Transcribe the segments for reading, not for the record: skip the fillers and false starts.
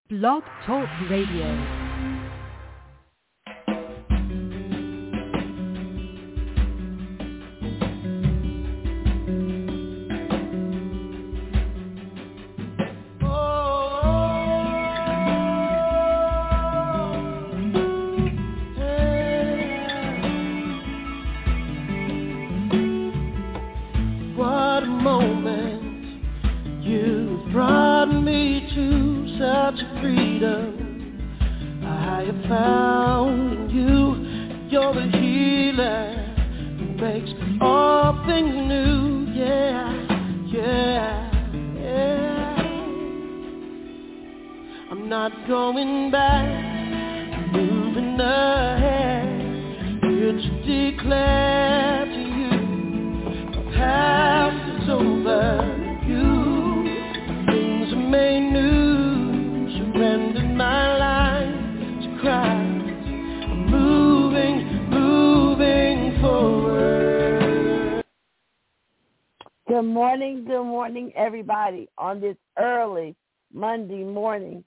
Blog Talk Radio. Good morning, everybody, on this early Monday morning.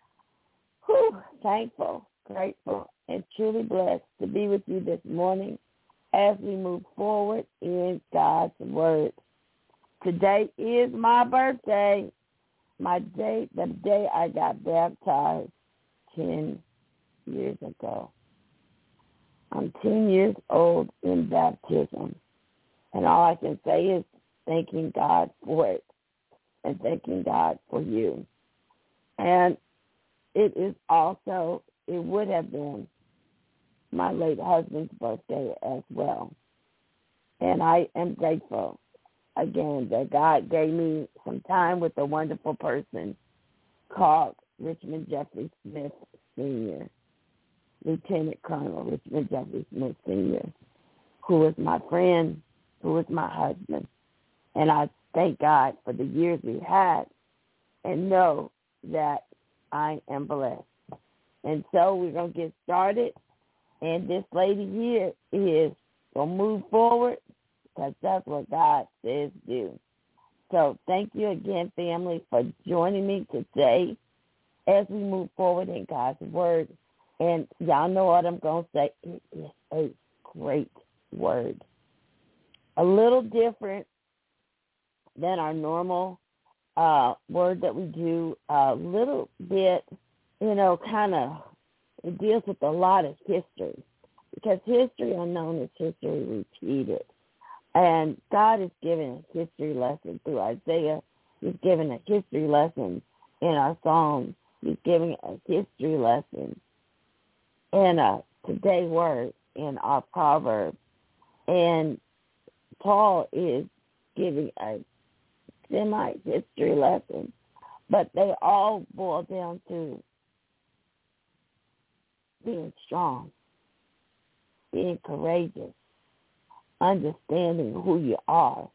Thankful, grateful, and truly blessed to be with you this morning as we move forward in God's Word. Today is my birthday, the day I got baptized 10 years ago. I'm 10 years old in baptism, and all I can say is thanking God for it and thanking God for you. And it would have been my late husband's birthday as well. And I am grateful, again, that God gave me some time with a wonderful person called Richmond Jeffrey Smith Sr., Lieutenant Colonel Richmond Jeffrey Smith Sr., who was my friend, who was my husband. And I thank God for the years we had and know that I am blessed. And so we're going to get started. And this lady here is going to move forward because that's what God says do. So thank you again, family, for joining me today as we move forward in God's Word. And y'all know what I'm going to say. It is a great word. A little different than our normal word that we do, a little bit, it deals with a lot of history, because history unknown is history repeated. And God is giving a history lesson through Isaiah. He's giving a history lesson in our Psalms. He's giving a history lesson in a today word in our Proverbs. And Paul is giving a semi-history lesson, but they all boil down to being strong, being courageous, understanding who you are,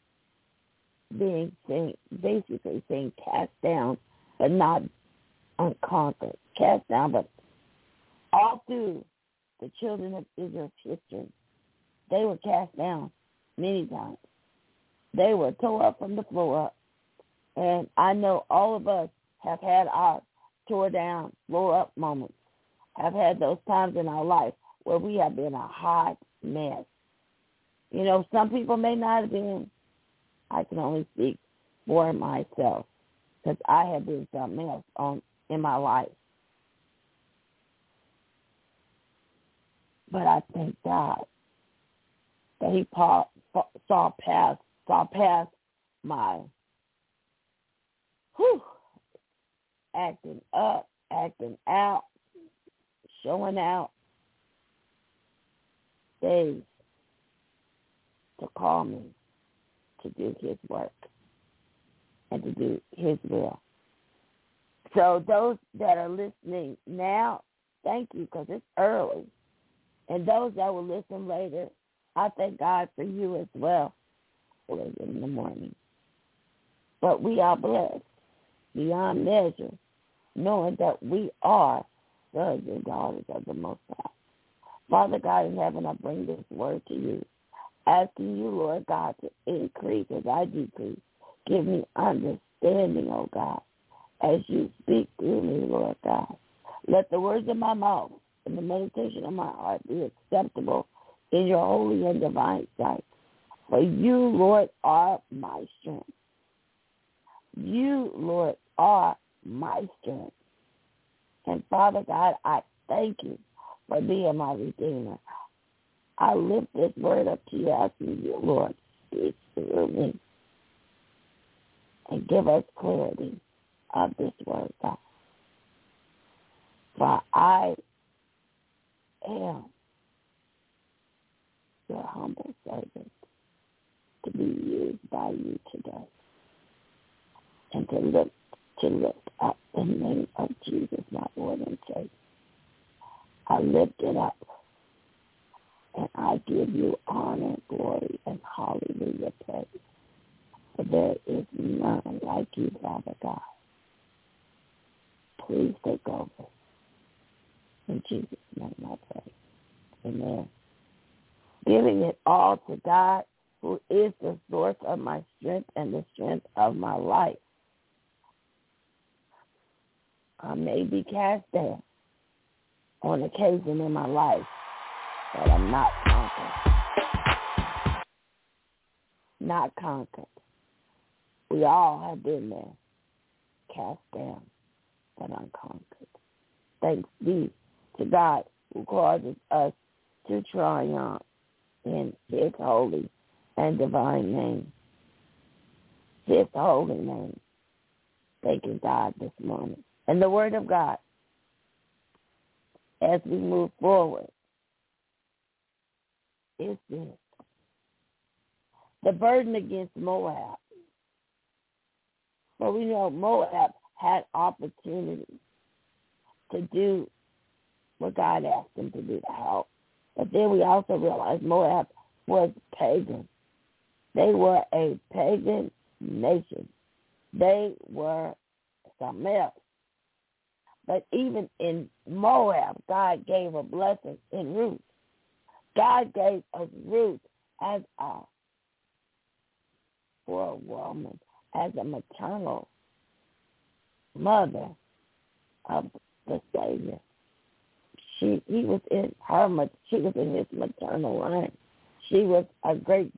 basically saying cast down but not unconquered, cast down, but all through the children of Israel's history, they were cast down many times. They were tore up from the floor up. And I know all of us have had our tore down, floor up moments, have had those times in our life where we have been a hot mess. You know, some people may not have been. I can only speak for myself because I have been something else in my life. But I thank God that he saw past my acting up, acting out, showing out days to call me to do his work and to do his will. So those that are listening now, thank you, because it's early. And those that will listen later, I thank God for you as well. In the morning. But we are blessed beyond measure, knowing that we are sons and daughters of the Most High. Father God in heaven, I bring this word to you, asking you, Lord God, to increase as I decrease. Give me understanding, oh God, as you speak through me, Lord Lord God. Let the words of my mouth and the meditation of my heart be acceptable in your holy and divine sight. For you, Lord, are my strength. You, Lord, are my strength. And Father God, I thank you for being my Redeemer. I lift this word up to you, asking you, Lord, speak through me and give us clarity of this word, God. For I am your humble servant to be used by you today and to lift up the name of Jesus, my Lord and Savior. I lift it up, and I give you honor, glory, and hallelujah praise. For there is none like you, Father God. Please take over. In Jesus' name I pray. Amen. Giving it all to God, who is the source of my strength and the strength of my life. I may be cast down on occasion in my life, but I'm not conquered. Not conquered. We all have been there, cast down, but unconquered. Thanks be to God who causes us to triumph in his holy and divine name. His holy name. Thank you, God, this morning. And the word of God, as we move forward, is this. The burden against Moab. For we know Moab had opportunity to do what God asked them to do to help. But then we also realize Moab was pagan. They were a pagan nation. They were something else. But even in Moab, God gave a blessing in Ruth. God gave us Ruth as for a woman, as a maternal mother of the Savior. She was in his maternal line. She was a great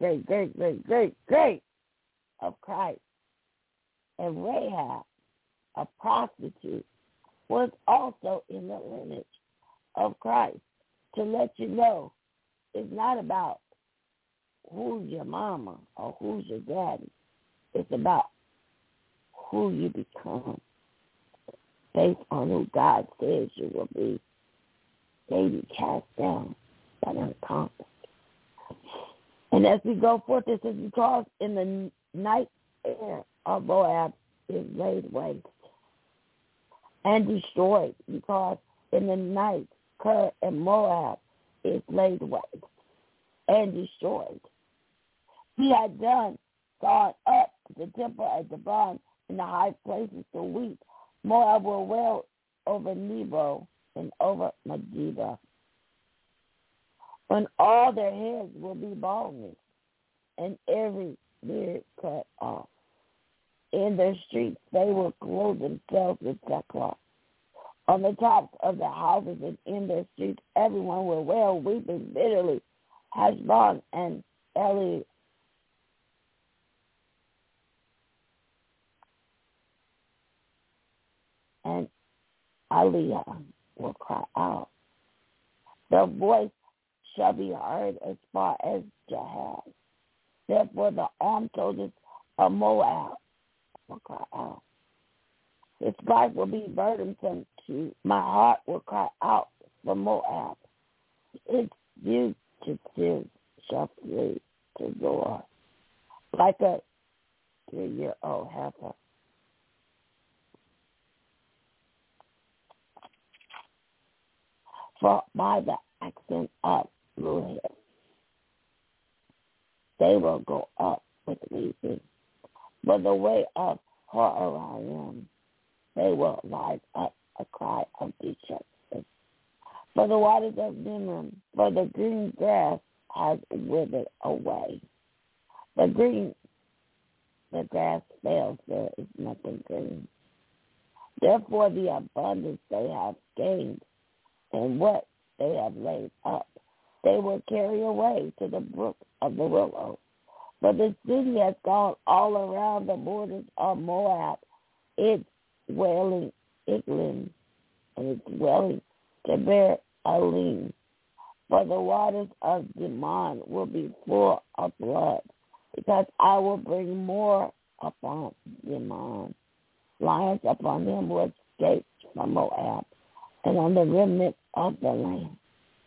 of Christ. And Rahab, a prostitute, was also in the lineage of Christ. To let you know, it's not about who's your mama or who's your daddy. It's about who you become based on who God says you will be. Baby cast down, but unconquered. And as we go forth, this is because in the night air of Moab is laid waste and destroyed, because in the night Ker and Moab is laid waste and destroyed. He had gone up to the temple at Dibon in the high places to weep. Moab will wail over Nebo and over Megiddo. When all their heads will be baldness and every beard cut off. In their streets they will clothe themselves with sackcloth. On the tops of the houses and in their streets everyone will wail, weeping bitterly. Heshbon and Eli and Aliyah will cry out. Their voice shall be heard as far as Jahaz. Therefore the armed soldiers of Moab will cry out. His life will be burdensome to my heart will cry out for Moab. Its fugitives shall flee to Zoar like a 3-year-old heifer. For by the accent of Luhith, they will go up with weeping. By the way of Horoyim, they will rise up a cry of distress. For the waters of Nimrim, for the green grass has withered away. The grass fails, there is nothing green. Therefore the abundance they have gained and what they have laid up, they will carry away to the brook of the willow. For the city has gone all around the borders of Moab, its wailing Iglim, and its wailing Teber Alim. For the waters of Dimon will be full of blood, because I will bring more upon Dimon. Lions upon him who escaped from Moab, and on the remnant of the land.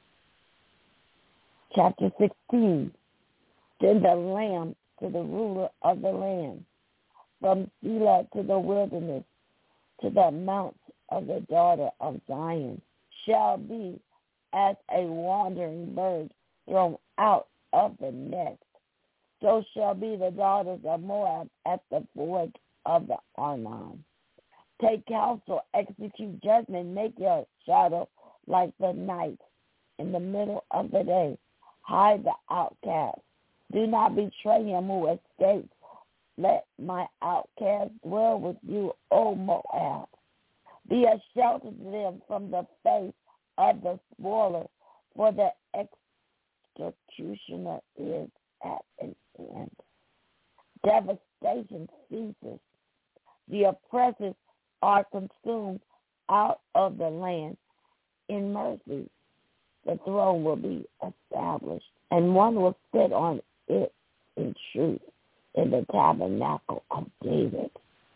Chapter 16. Send the lamb to the ruler of the land, from Selah to the wilderness, to the mounts of the daughter of Zion, shall be as a wandering bird thrown out of the nest. So shall be the daughters of Moab at the ford of the Arnon. Take counsel, execute judgment, make your shadow like the night in the middle of the day. Hide the outcast. Do not betray him who escapes. Let my outcast dwell with you, O Moab. Be a shelter to them from the face of the spoiler, for the executioner is at an end. Devastation ceases. The oppressors are consumed out of the land. In mercy, the throne will be established, and one will sit on it in truth in the tabernacle of David.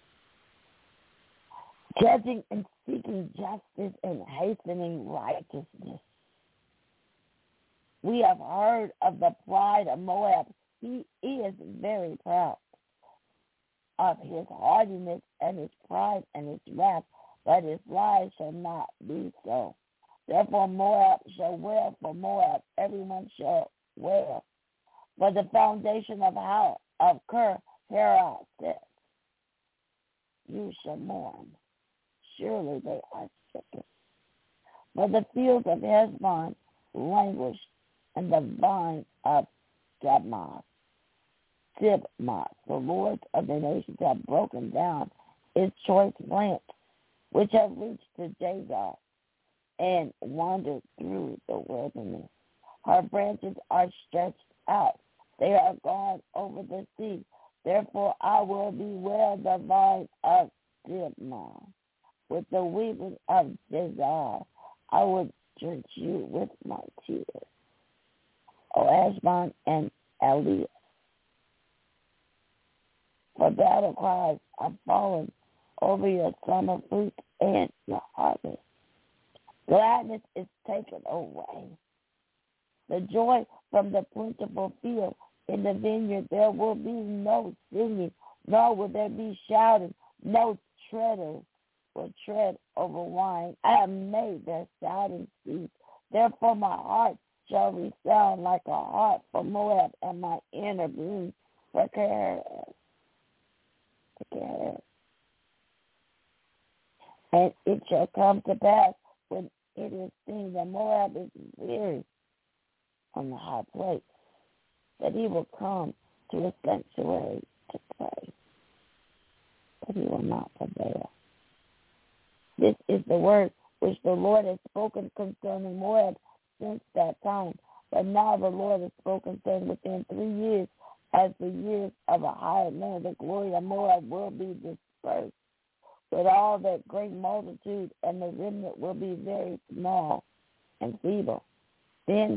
Judging and seeking justice and hastening righteousness. We have heard of the pride of Moab. He is very proud of his haughtiness and his pride and his wrath, but his lies shall not be so. Therefore Moab shall wail for Moab, everyone shall wail. For the foundation of Ker Hera says, you shall mourn. Surely they are stricken. For the fields of Heshbon languish, and the vine of Tibmah, the lords of the nations have broken down its choice plants, which have reached to Jazer and wandered through the wilderness. Her branches are stretched out. They are gone over the sea. Therefore I will bewail the vine of Tibmah. With the weeping of Jazer, I will drench you with my tears. O Heshbon and Elias. For battle cries are fallen over your summer fruit and your harvest. Gladness is taken away. The joy from the plentiful field. In the vineyard there will be no singing, nor will there be shouting. No treaders will tread over wine. I have made their shouting cease. Therefore my heart shall resound like a harp for Moab, and my inner being for Keres. And it shall come to pass when it is seen that Moab is weary on the high place, that he will come to a sanctuary to pray, but he will not prevail. This is the word which the Lord has spoken concerning Moab since that time. But now the Lord has spoken, saying, within 3 years, as the years of a hired man, the glory of Moab will be dispersed with all that great multitude, and the remnant will be very small and feeble. Then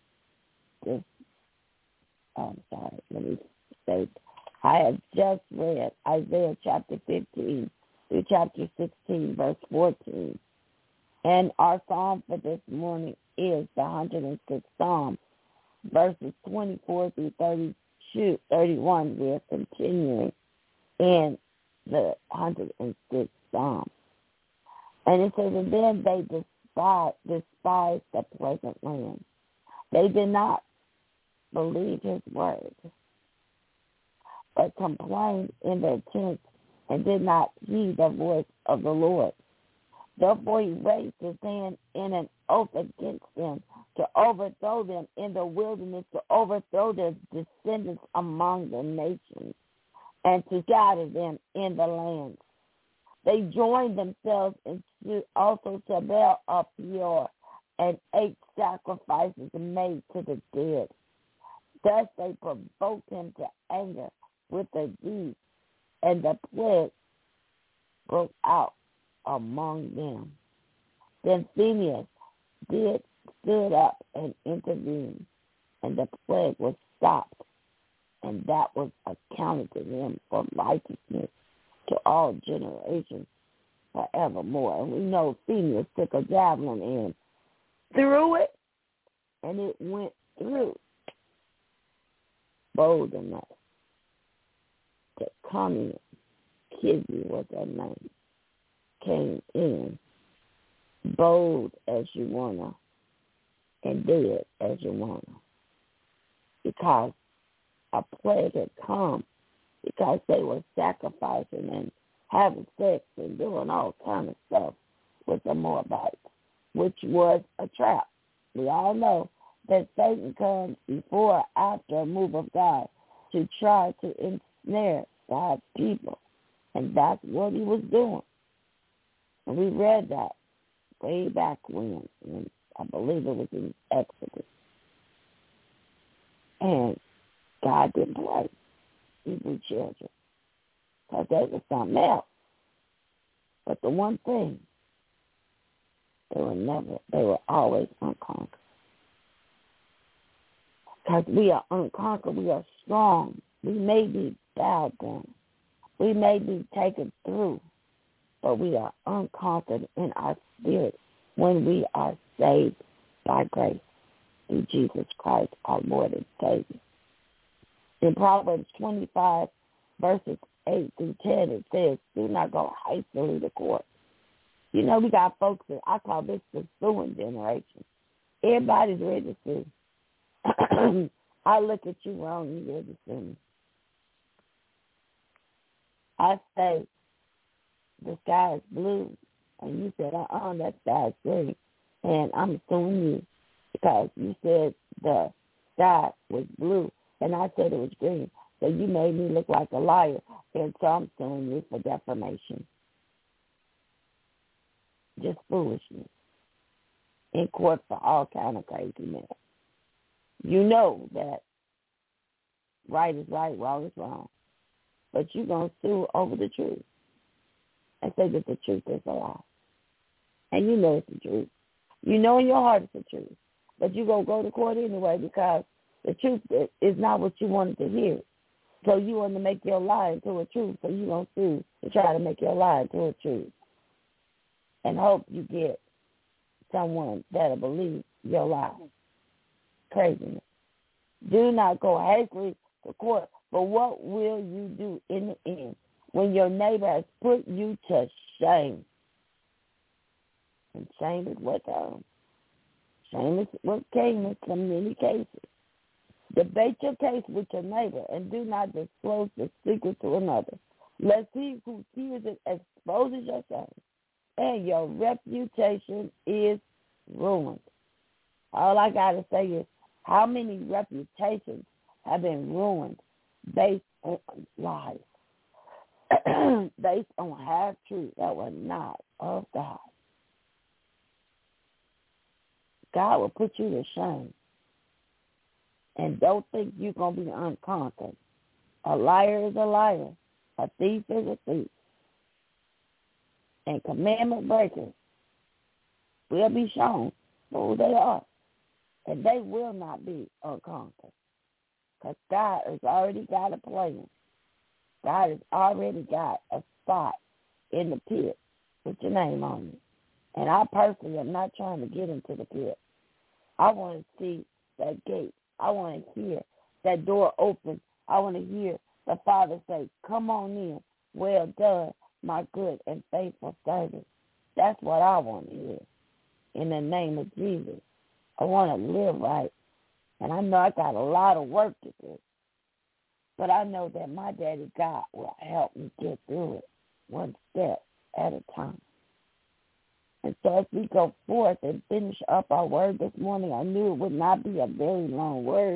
I have just read Isaiah chapter 15 through chapter 16, verse 14. And our psalm for this morning is the 106th Psalm, verses 24 through 31. We are continuing in the 106th Psalm. And it says, and then they despised the pleasant land. They did not believe his word, but complained in their tents and did not heed the voice of the Lord. Therefore he raised his hand in an oath against them, to overthrow them in the wilderness, to overthrow their descendants among the nations, and to scatter them in the lands. They joined themselves also to Baal of Peor and ate sacrifices made to the dead. Thus they provoked him to anger with their deeds, and the plague broke out among them. Then Phinehas stood up and intervened, and the plague was stopped, and that was accounted to him for righteousness to all generations forevermore. And we know Phinehas took a javelin and threw it, and it went through. Bold enough to come in. Kizzy was her name. Came in bold as you wanna and dead as you wanna. Because a plague had come, because they were sacrificing and having sex and doing all kind of stuff with the Moabites, which was a trap. We all know that Satan comes before or after a move of God to try to ensnare God's people. And that's what he was doing. And we read that way back when I believe it was in Exodus. And God didn't play Hebrew children because they were something else. But the one thing, they were always unconquered. Because we are unconquered, we are strong. We may be bowed down. We may be taken through, but we are unconquered in our spirit when we are saved by grace through Jesus Christ, our Lord and Savior. In Proverbs 25, verses 8 through 10, it says, do not go hastily to court. You know, we got folks that I call this the suing generation. Everybody's ready to sue. I look at you wrong, you ready to sue me. I say, the sky is blue, and you said, that sky is green, and I'm suing you because you said the sky was blue, and I said it was green, so you made me look like a liar, and so I'm suing you for defamation. Just foolishness. In court for all kind of craziness. You know that right is right, wrong is wrong. But you're going to sue over the truth and say that the truth is a lie. And you know it's the truth. You know in your heart it's the truth. But you're going to go to court anyway because the truth is not what you wanted to hear. So you want to make your lie into a truth. So you're going to sue to try to make your lie into a truth. And hope you get someone that'll believe your lie. Craziness. Do not go hastily to court. But what will you do in the end when your neighbor has put you to shame? And shame is what came in so many cases. Debate your case with your neighbor and do not disclose the secret to another, lest he who hears it exposes your shame, and your reputation is ruined. All I got to say is how many reputations have been ruined based on lies, based on half-truths that were not of God. God will put you to shame. And don't think you're going to be unconquered. A liar is a liar. A thief is a thief. And commandment breakers will be shown for who they are. And they will not be unconquered. Because God has already got a plan. God has already got a spot in the pit with your name on it. And I personally am not trying to get into the pit. I want to see that gate. I want to hear that door open. I want to hear the Father say, come on in. Well done, my good and faithful servant. That's what I want to hear. In the name of Jesus. I want to live right. And I know I got a lot of work to do. But I know that my daddy God will help me get through it one step at a time. And so as we go forth and finish up our word this morning, I knew it would not be a very long word.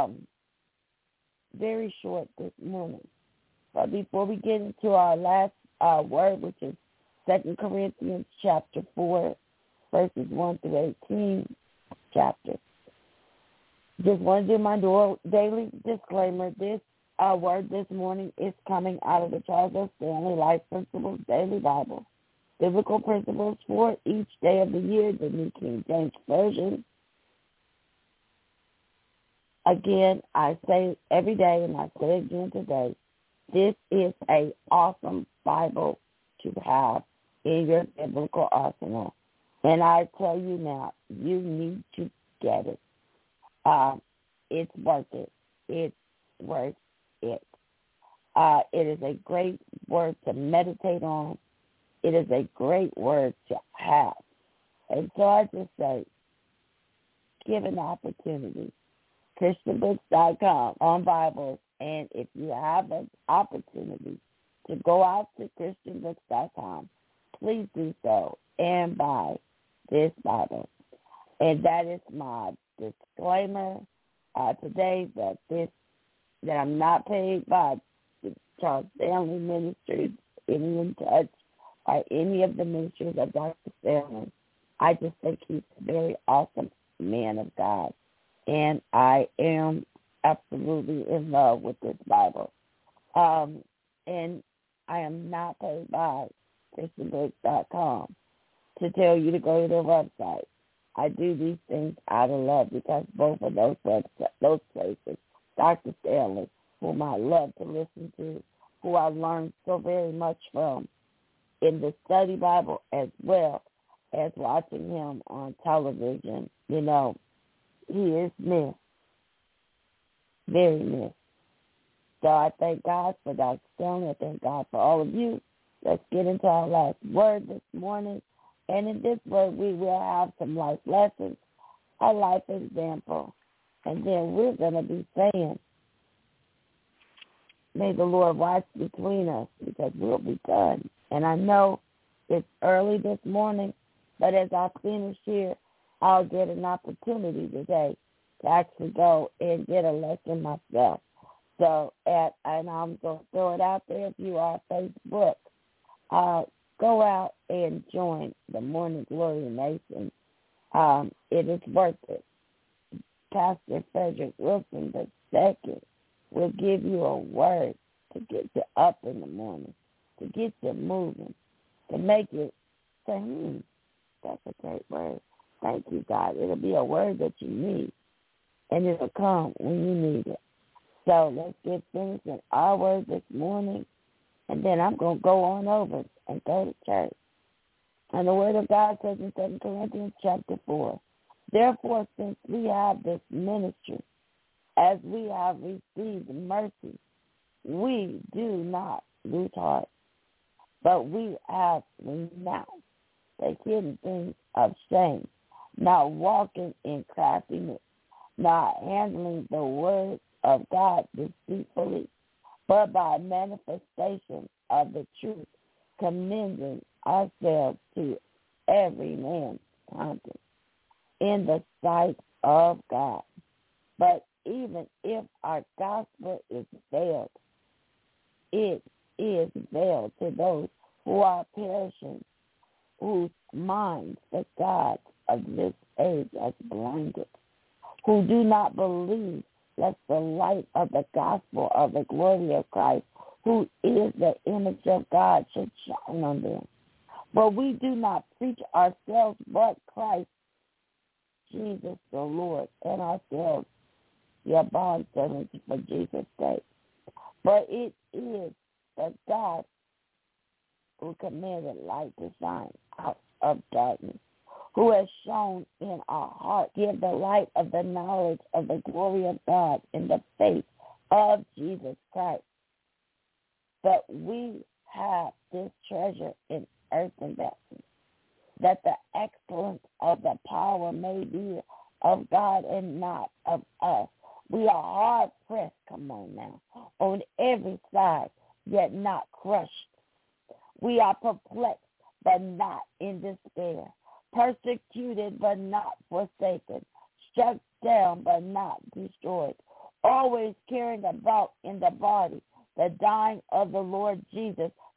Very short this morning. But before we get into our last word, which is 2 Corinthians chapter 4, verses 1 through 18 chapter. Just want to do my daily disclaimer. This word this morning is coming out of the Charles S. Stanley Life Principles Daily Bible. Biblical principles for each day of the year, the New King James Version. Again, I say every day, and I say again today, this is an awesome Bible to have in your biblical arsenal. And I tell you now, you need to get it. It's worth it. It's worth it. It is a great word to meditate on. It is a great word to have. And so I just say, give an opportunity. ChristianBooks.com on Bibles. And if you have an opportunity to go out to ChristianBooks.com, please do so and buy this Bible. And that is my disclaimer today, that I'm not paid by the Charles Stanley Ministries, any in touch, or any of the ministries of Dr. Stanley. I just think he's a very awesome man of God. And I am absolutely in love with this Bible. And I am not paid by ChristianBooks.com to tell you to go to their website. I do these things out of love because both of those places, Dr. Stanley, whom I love to listen to, who I learned so very much from in the study Bible as well as watching him on television, you know, he is missed, very missed. So I thank God for Dr. Stanley. I thank God for all of you. Let's get into our last word this morning. And in this word, we will have some life lessons, a life example. And then we're going to be saying, may the Lord watch between us because we'll be done. And I know it's early this morning, but as I finish here, I'll get an opportunity today to actually go and get a lesson myself. So, and I'm going to throw it out there if you are on Facebook. Go out and join the Morning Glory Nation. It is worth it. Pastor Frederick Wilson II will give you a word to get you up in the morning, to get you moving, to make you say, that's a great word. Thank you, God. It'll be a word that you need, and it'll come when you need it. So let's get finished in our word this morning, and then I'm going to go on over and go to church. And the word of God says in 2 Corinthians chapter 4, therefore, since we have this ministry, as we have received mercy, we do not lose heart, but we have renounced the hidden things of shame, not walking in craftiness, not handling the word of God deceitfully, but by manifestation of the truth, commending ourselves to every man's conscience in the sight of God. But even if our gospel is veiled, it is veiled to those who are perishing, whose minds the God of this age has blinded, who do not believe that the light of the gospel of the glory of Christ, who is the image of God, should shine on them. For we do not preach ourselves, but Christ Jesus the Lord, and ourselves your bondservants for Jesus' sake. For it is the God who commanded light to shine out of darkness, who has shown in our heart, give the light of the knowledge of the glory of God in the face of Jesus Christ. But we have this treasure in earthen vessels, that the excellence of the power may be of God and not of us. We are hard pressed, come on now, on every side, yet not crushed. We are perplexed, but not in despair, persecuted, but not forsaken, struck down, but not destroyed, always carrying about in the body the dying of the Lord Jesus,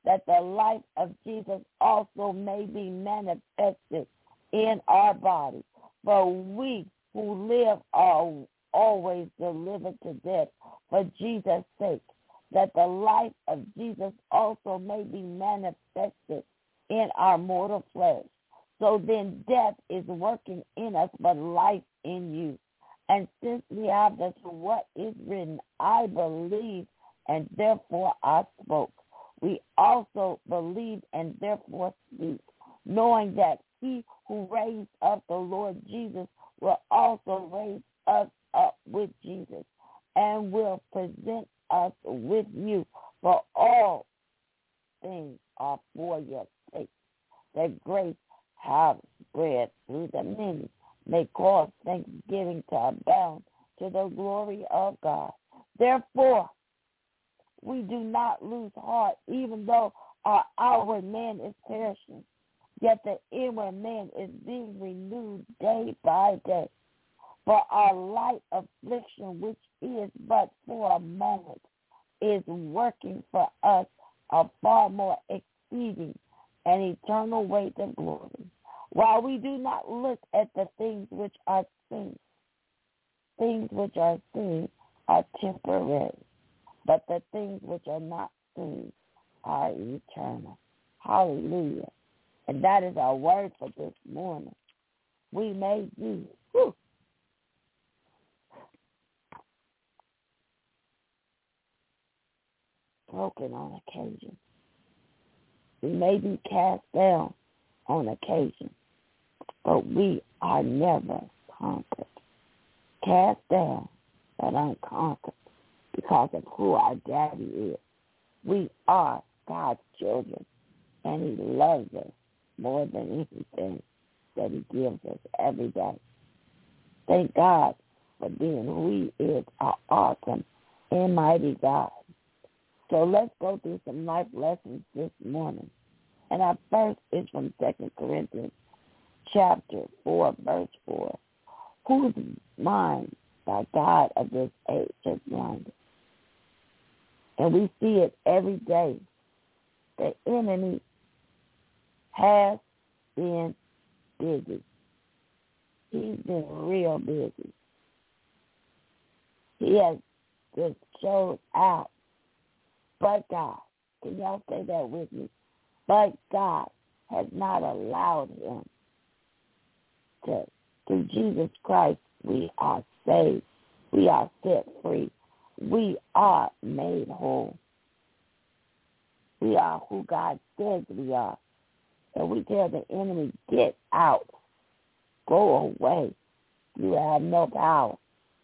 that the life of Jesus also may be manifested in our body. For we who live are always delivered to death for Jesus' sake, that the life of Jesus also may be manifested in our mortal flesh. So then death is working in us, but life in you. And since we have this, what is written, I believe, and therefore I spoke. We also believe and therefore speak, knowing that he who raised up the Lord Jesus will also raise us up with Jesus and will present us with you. For all things are for your sake, that grace have spread through the many may cause thanksgiving to abound to the glory of God. Therefore, we do not lose heart, even though our outward man is perishing, yet the inward man is being renewed day by day. For our light affliction, which is but for a moment, is working for us a far more exceeding and eternal weight of glory. While we do not look at the things which are seen, things which are seen are temporary, but the things which are not seen are eternal. Hallelujah. And that is our word for this morning. We may be broken on occasion. We may be cast down on occasion, but we are never conquered. Cast down, but unconquered because of who our daddy is. We are God's children, and he loves us more than anything that he gives us every day. Thank God for being who he is, our awesome and mighty God. So let's go through some life lessons this morning. And our first is from 2 Corinthians chapter 4, verse 4. Whose mind by God of this age has blinded? And we see it every day. The enemy has been busy. He's been real busy. He has just showed out. But God, can y'all say that with me? But God has not allowed him to. Through Jesus Christ, we are saved. We are set free. We are made whole. We are who God says we are. And we tell the enemy, get out. Go away. You have no power.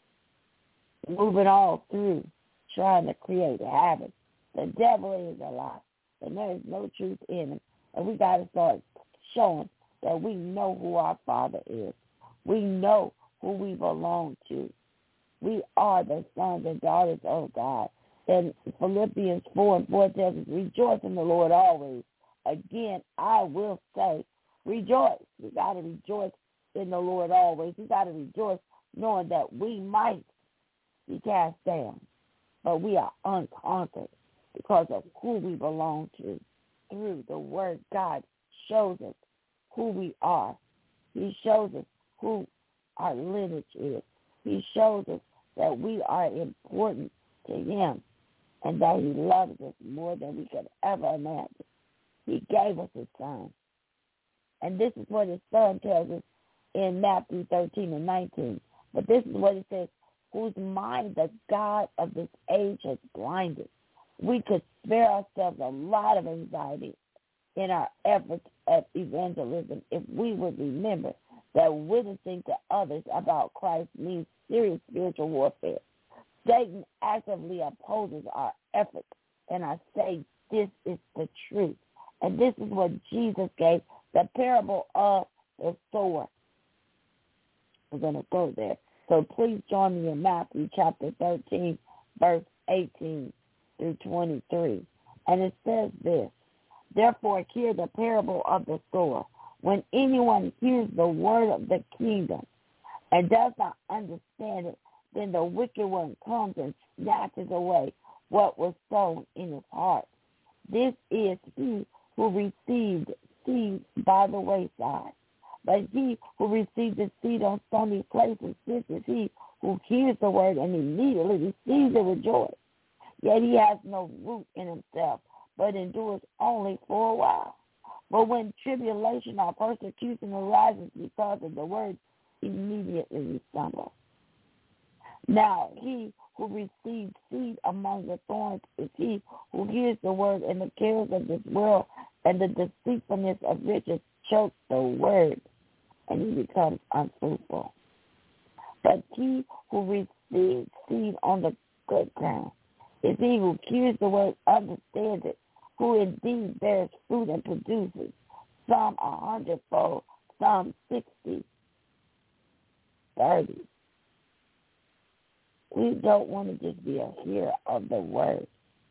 Moving all through, trying to create havoc. The devil is a lie, and there is no truth in him. And we got to start showing that we know who our Father is. We know who we belong to. We are the sons and daughters of God. And Philippians 4:4 tells us, rejoice in the Lord always. Again, I will say, rejoice. We got to rejoice in the Lord always. We got to rejoice knowing that we might be cast down, but we are unconquered because of who we belong to. Through the word, God shows us who we are. He shows us who our lineage is. He shows us that we are important to him and that he loves us more than we could ever imagine. He gave us his son. And this is what his son tells us in Matthew 13:19. But this is what it says, whose mind the God of this age has blinded. We could spare ourselves a lot of anxiety in our efforts at evangelism if we would remember that witnessing to others about Christ means serious spiritual warfare. Satan actively opposes our efforts, and I say this is the truth. And this is what Jesus gave, the parable of the sower. We're going to go there. So please join me in Matthew chapter 13, verse 18 through 23. And it says this, therefore hear the parable of the sower. When anyone hears the word of the kingdom and does not understand it, then the wicked one comes and snatches away what was sown in his heart. This is he who received seed by the wayside. But he who received the seed on stony places, this is he who hears the word and immediately receives it with joy. Yet he has no root in himself, but endures only for a while. But when tribulation or persecution arises because of the word, immediately we stumble. Now he who received seed among the thorns is he who hears the word, and the cares of this world and the deceitfulness of riches choke the word, and he becomes unfruitful. But he who receives seed on the good ground is he who hears the word, understands it, who indeed bears fruit and produces, some 100-fold, some 60, 30. We don't want to just be a hearer of the word.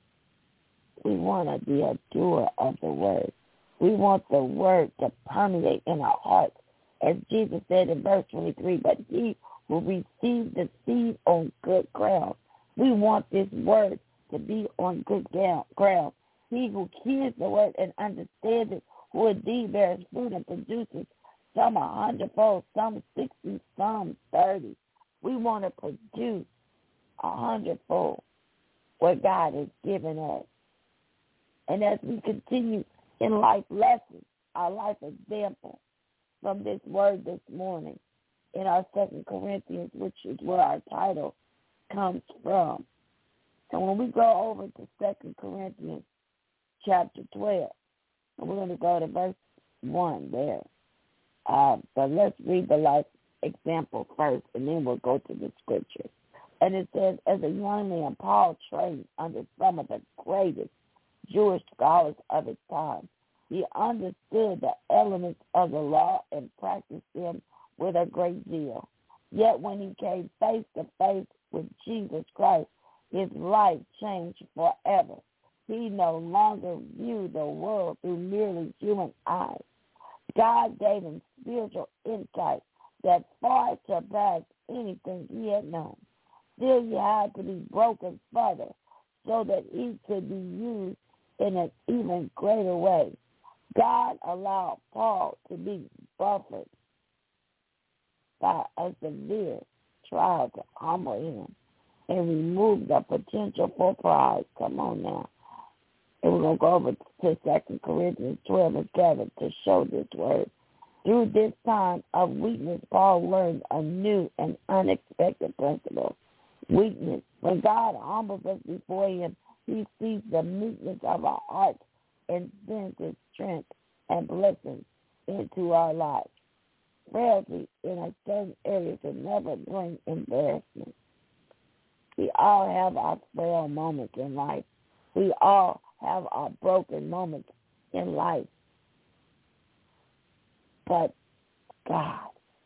We want to be a doer of the word. We want the word to permeate in our hearts. As Jesus said in verse 23, but he who receives the seed on good ground. We want this word to be on good ground. He who hears the word and understands it, who indeed bears fruit and produces some 100-fold, some 60, some 30. We want to produce 100-fold what God has given us. And as we continue in life lessons, our life example from this word this morning in our 2 Corinthians, which is where our title comes from. And when we go over to 2 Corinthians chapter 12, and we're going to go to verse 1 there. But let's read the life example first, and then we'll go to the scripture. And it says, as a young man, Paul trained under some of the greatest Jewish scholars of his time. He understood the elements of the law and practiced them with a great zeal. Yet when he came face to face with Jesus Christ, his life changed forever. He no longer viewed the world through merely human eyes. God gave him spiritual insight that far surpassed anything he had known. Still, he had to be broken further so that he could be used in an even greater way. God allowed Paul to be buffeted by a severe trial to humble him and remove the potential for pride. Come on now. And we're going to go over to 2 Corinthians 12 and 7 to show this word. Through this time of weakness, Paul learned a new and unexpected principle. Weakness. When God humbles us before him, he sees the meekness of our hearts and sends his strength and blessings into our lives. Frailty in a certain area can never bring embarrassment. We all have our frail moments in life. We all have our broken moments in life. But God,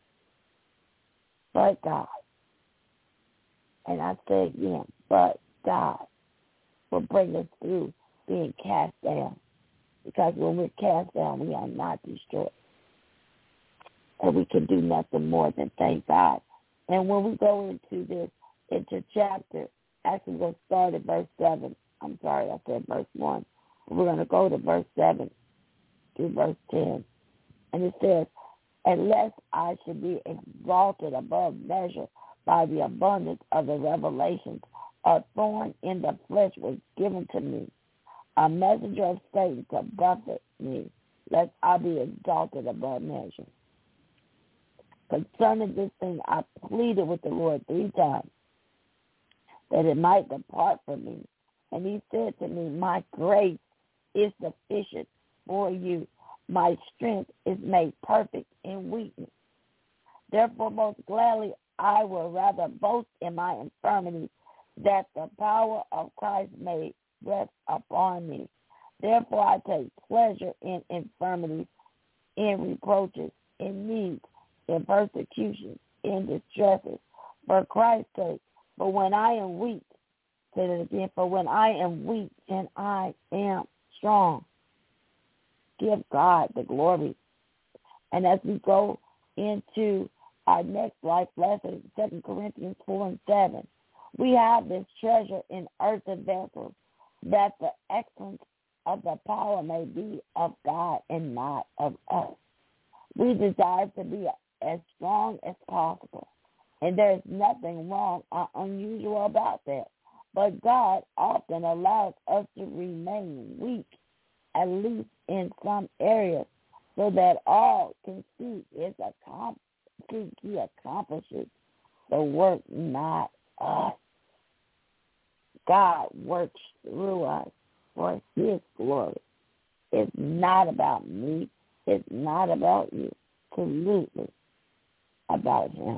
and I say again, but God will bring us through being cast down. Because when we're cast down, we are not destroyed. And we can do nothing more than thank God. And when we go into chapter, actually we're going to start at verse 7. I'm sorry, I said verse 1. We're going to go to verse 7 through verse 10. And it says, unless I should be exalted above measure by the abundance of the revelations, a thorn in the flesh was given to me, a messenger of Satan to buffet me, lest I be exalted above measure. Concerning this thing, I pleaded with the Lord 3 times that it might depart from me. And he said to me, my grace is sufficient for you. My strength is made perfect in weakness. Therefore, most gladly, I will rather boast in my infirmities, that the power of Christ may rest upon me. Therefore, I take pleasure in infirmities, in reproaches, in needs, in persecution, in distresses, for Christ's sake. For when I am weak, say that again, for when I am weak, then I am strong. Give God the glory. And as we go into our next life lesson, 2 Corinthians 4 and 7, we have this treasure in earthen vessels, that the excellence of the power may be of God and not of us. We desire to be as strong as possible, and there's nothing wrong or unusual about that. But God often allows us to remain weak, at least in some areas, so that all can see He accomplishes the work, not us. God works through us for His glory. It's not about me. It's not about you. Absolutely about Him.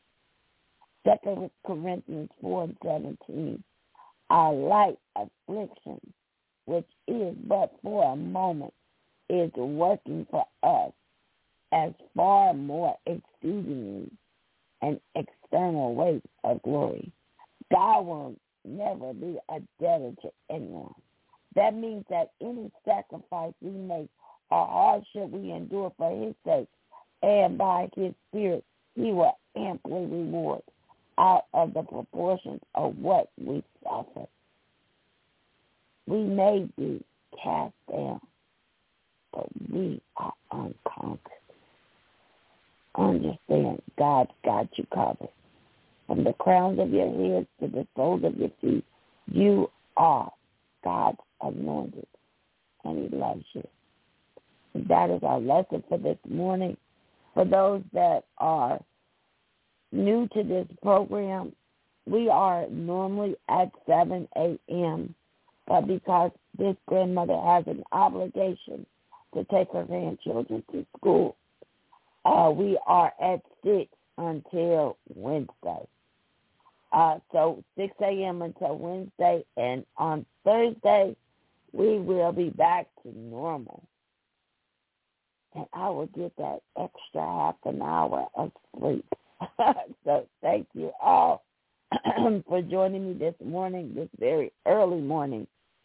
2 Corinthians 4:17. Our light affliction, which is but for a moment, is working for us as far more exceedingly an external weight of glory. God will never be a debtor to anyone. That means that any sacrifice we make or hardship we endure for His sake and by His Spirit, He will amply reward out of the proportions of what we suffer. We may be cast down, but we are unconquered. Understand, God's got you covered. From the crowns of your heads to the soles of your feet, you are God's anointed, and He loves you. And that is our lesson for this morning. For those that are new to this program, we are normally at 7 a.m., but because this grandmother has an obligation to take her grandchildren to school, we are at 6 until Wednesday. So 6 a.m. until Wednesday, and on Thursday, we will be back to normal. And I will get that extra half an hour of sleep. So thank you all for joining me this morning, this very early morning,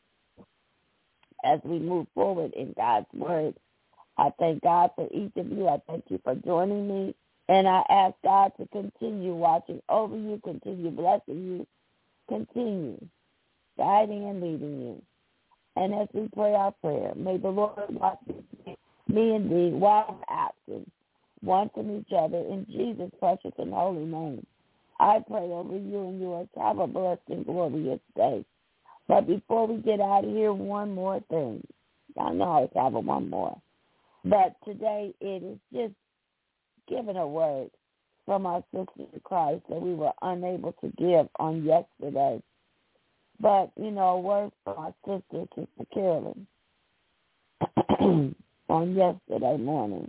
as we move forward in God's Word. I thank God for each of you. I thank you for joining me. And I ask God to continue watching over you, continue blessing you, continue guiding and leading you. And as we pray our prayer, may the Lord watch me and thee while absent, one from each other, in Jesus' precious and holy name. I pray over you and yours. Have a blessed and glorious day. But before we get out of here, one more thing. I know I always have one more. But today it is just giving a word from our sister in Christ that we were unable to give on yesterday. But, a word from our sister, Sister Carolyn, on yesterday morning.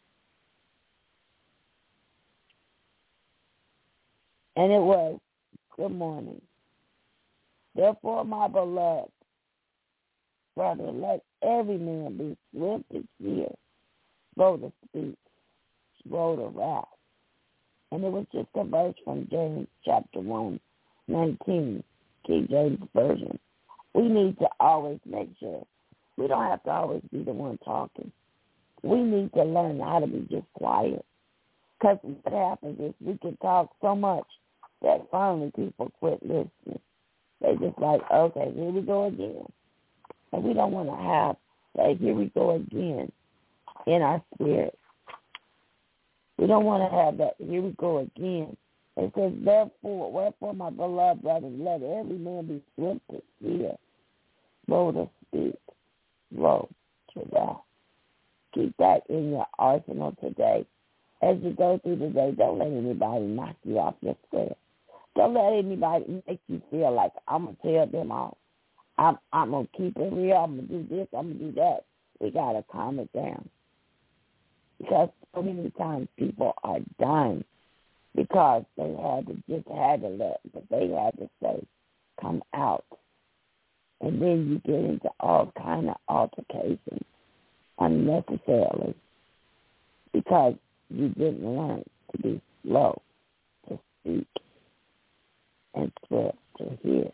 And it was, good morning. Therefore, my beloved brother, let every man be swift to hear, slow to speak, slow to wrath. And it was just a verse from James chapter 1:19, King James Version. We need to always make sure we don't have to always be the one talking. We need to learn how to be just quiet. Because what happens is we can talk so much that finally people quit listening. They just like, okay, here we go again. And we don't want to have that here we go again in our spirit. We don't want to have that here we go again. It says, wherefore, my beloved brothers, let every man be swift to hear, slow to speak, slow to wrath. Keep that in your arsenal today. As you go through the day, don't let anybody knock you off your square. Don't let anybody make you feel like I'm going to tell them off. I'm going to keep it real. I'm going to do this. I'm going to do that. We got to calm it down. Because so many times people are dying because they had to let, but they had to say, come out. And then you get into all kind of altercations unnecessarily because you didn't learn to be slow to speak and swift to hear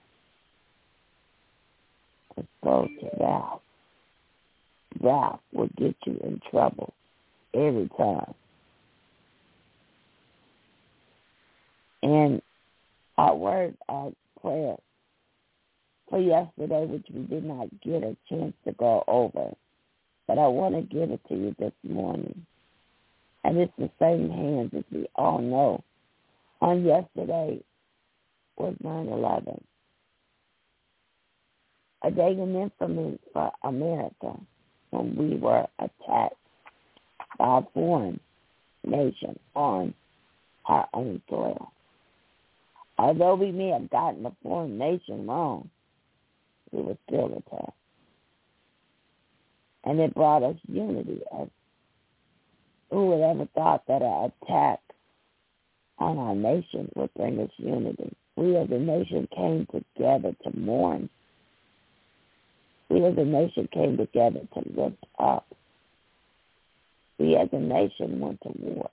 and slow to wrath. Wrath will get you in trouble every time. And our word, our prayer for yesterday, which we did not get a chance to go over. But I want to give it to you this morning. And it's the same hands, as we all know. On yesterday was 9/11. A day in infamy for America when we were attacked by a foreign nation on our own soil. Although we may have gotten the foreign nation wrong, we were still attacked. And it brought us unity. Who would ever thought that an attack on our nation would bring us unity? We as a nation came together to mourn. We as a nation came together to lift up. We as a nation went to war.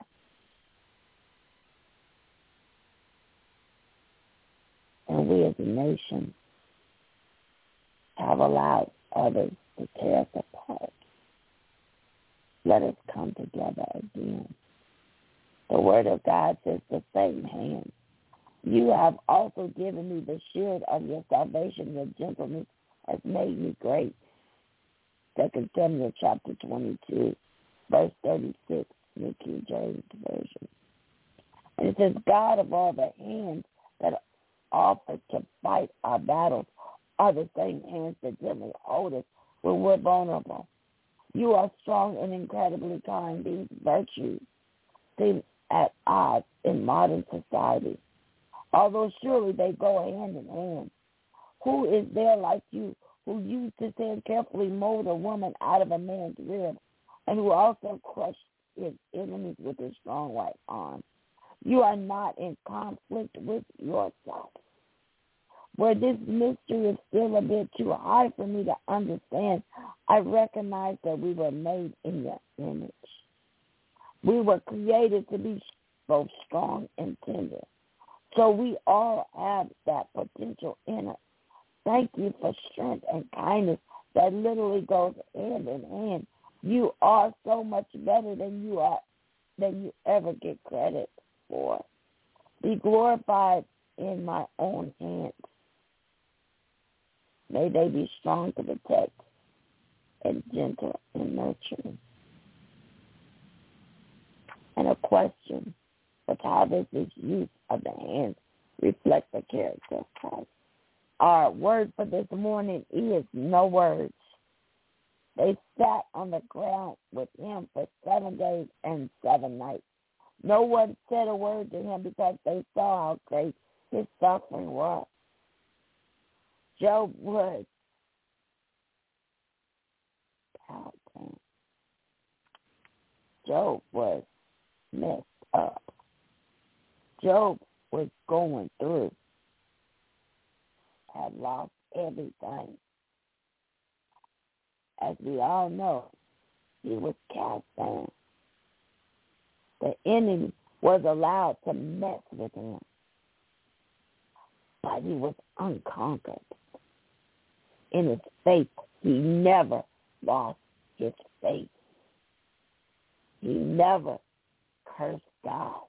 And we as a nation have allowed others to tear us apart. Let us come together again. The Word of God says the same hand. You have also given me the shield of your salvation. Your gentleness has made me great. 2 Samuel chapter 22, verse 36, New King James Version. And it says, God of all the hands that offer to fight our battles are the same hands that gently hold us when we're vulnerable. You are strong and incredibly kind. These virtues seem at odds in modern society, although surely they go hand in hand. Who is there like you, who used his hand carefully mold a woman out of a man's rib, and who also crushed his enemies with his strong right arm? You are not in conflict with yourself. Where this mystery is still a bit too high for me to understand, I recognize that we were made in your image. We were created to be both strong and tender. So we all have that potential in us. Thank you for strength and kindness that literally goes hand in hand. You are so much better than you ever get credit for. Be glorified in my own hands. May they be strong to protect and gentle and nurturing. And a question was, how does this use of the hands reflect the character of Christ? Our word for this morning is no words. They sat on the ground with him for 7 days and 7 nights. No one said a word to him because they saw how great his suffering was. Job was messed up. Job was going through, had lost everything. As we all know, he was cast down. The enemy was allowed to mess with him, but he was unconquered. In his faith, he never lost his faith. He never cursed God.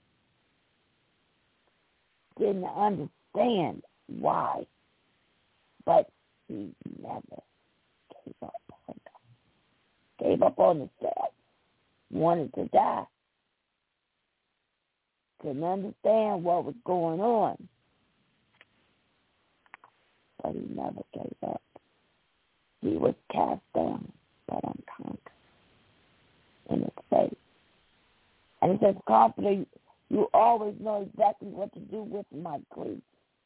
Didn't understand why, but he never gave up on God. Gave up on himself. Wanted to die. Couldn't understand what was going on. But he never gave up. He was cast down, but unconquered in his faith. And he says, Comforter, you always know exactly what to do with my grief.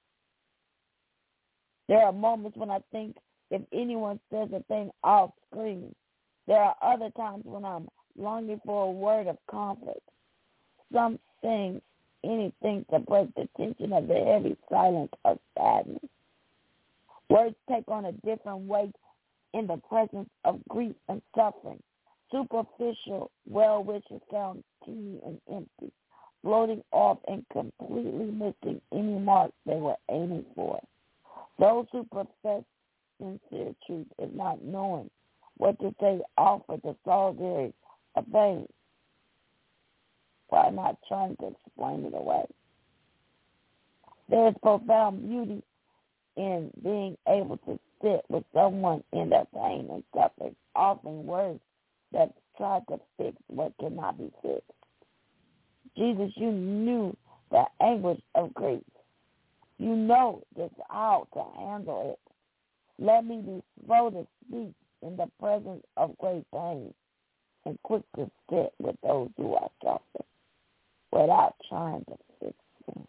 There are moments when I think if anyone says a thing, I'll scream. There are other times when I'm longing for a word of comfort. Something, anything to break the tension of the heavy silence of sadness. Words take on a different weight in the presence of grief and suffering. Superficial well wishes sound teeny and empty, floating off and completely missing any mark they were aiming for. Those who profess sincere truth is not knowing what to say offer the solitary of vain while not trying to explain it away. There is profound beauty in being able to sit with someone in their pain and suffering, offering words that try to fix what cannot be fixed. Jesus, you knew the anguish of grief. You know just how to handle it. Let me be slow to speak in the presence of great pain and quick to sit with those who are suffering without trying to fix them.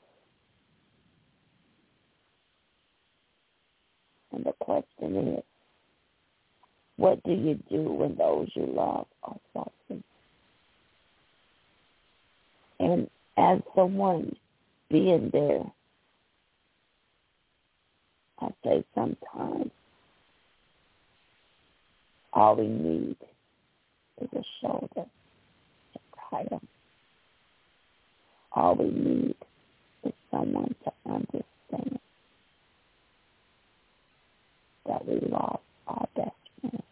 And the question is, what do you do when those you love are suffering? And as someone being there, I say sometimes all we need is a shoulder to cry on. All we need is someone to understand that we lost our best friend.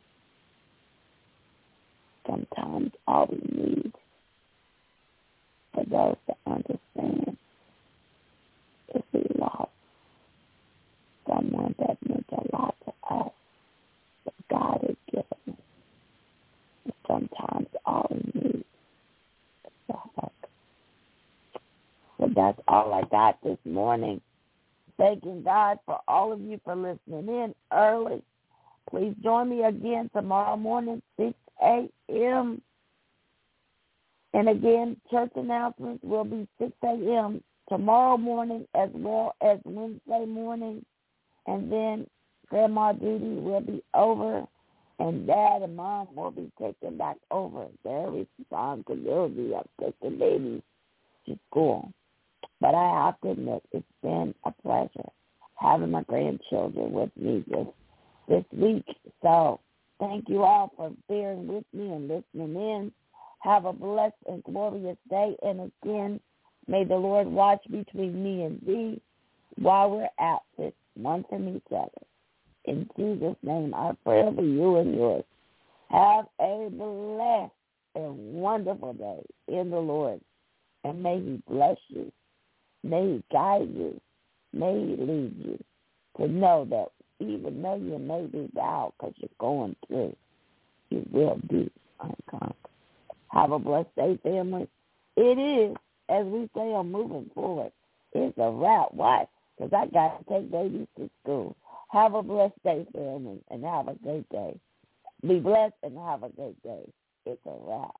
Sometimes all we need for those to understand is we lost someone that meant a lot to us, that God has given us. And sometimes all we need is a hug. So that's all I got this morning. Thanking God for all of you for listening in early. Please join me again tomorrow morning, 6 a.m. And again, church announcements will be 6 a.m. tomorrow morning as well as Wednesday morning. And then grandma duty will be over, and dad and mom will be taken back over their responsibility of taking babies to school. But I have to admit, it's been a pleasure having my grandchildren with me this week. So thank you all for bearing with me and listening in. Have a blessed and glorious day. And again, may the Lord watch between me and thee while we're absent one from each other. In Jesus' name, I pray for you and yours. Have a blessed and wonderful day in the Lord. And may he bless you. May he guide you. May he lead you to know that even though you may be down because you're going through, you will be unconquered. Have a blessed day, family. It is, as we say, I'm moving forward. It's a wrap. Why? Because I got to take babies to school. Have a blessed day, family, and have a great day. Be blessed and have a great day. It's a wrap.